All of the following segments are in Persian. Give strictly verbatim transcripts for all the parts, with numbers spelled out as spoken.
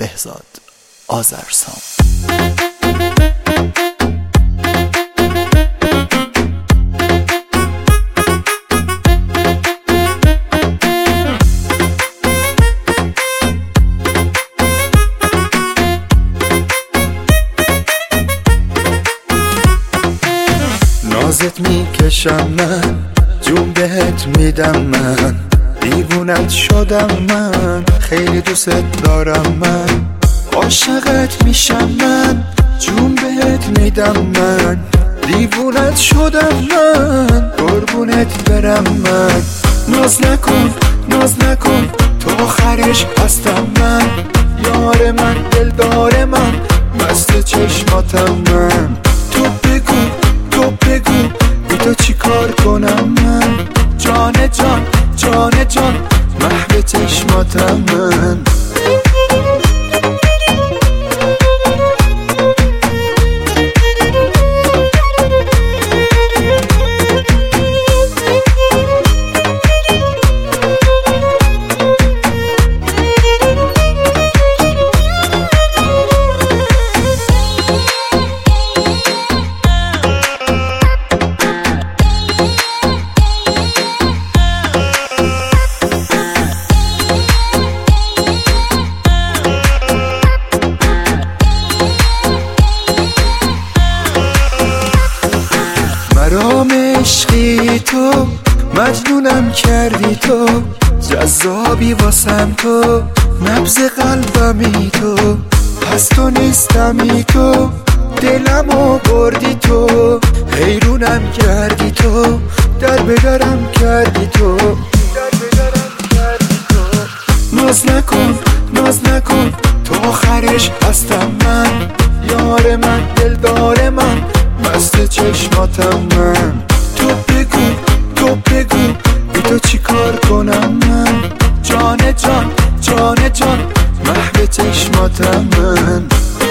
بهزاد آذرسام. نازت میکشم من، جون بهت میدم من، دیوونت شدم من، خیلی دوست دارم من، عاشقت میشم من، جون بهت میدم من، دیوونت شدم من، قربونت برم من. ناز نکن ناز نکن تو آخرش هستم من، یار من دلدار من، مست چشماتم من. تو بگو تو بگو بی تو چی کار کنم من، جان جان جان جان محو چشماتم من. مرام عشقی تو، مجنونم کردی تو، جذابی واسم تو، نبض قلبمی تو، پس تو نیستمی تو، دلمو بردی تو، حیرونم کردی تو، در بدرم کردی تو، در بدرم کردی تو. ناز نکن ناز نکن تو آخرش هستم من، یار من دلدار من، مست چشماتم من. تو بگو تو بگو بی تو چی کار کنم من، جان جان جان جان محو چشماتم من.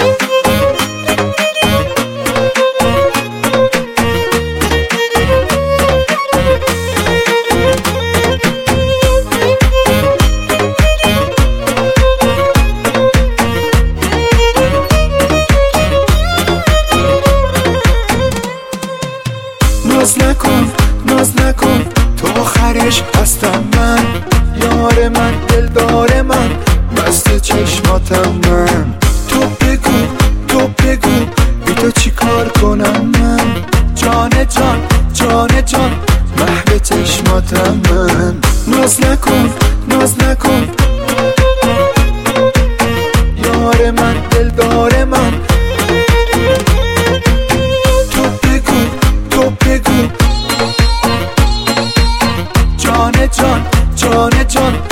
ناز نکن ناز نکن تو آخرش هستم من، یار من دلدار من، مست چشماتم من. تو بگو تو بگو بی تو چی کار کنم من، جان جان جان جان محو چشماتم من. ناز نکن ناز نکن یار من دلدار من، جان جان جان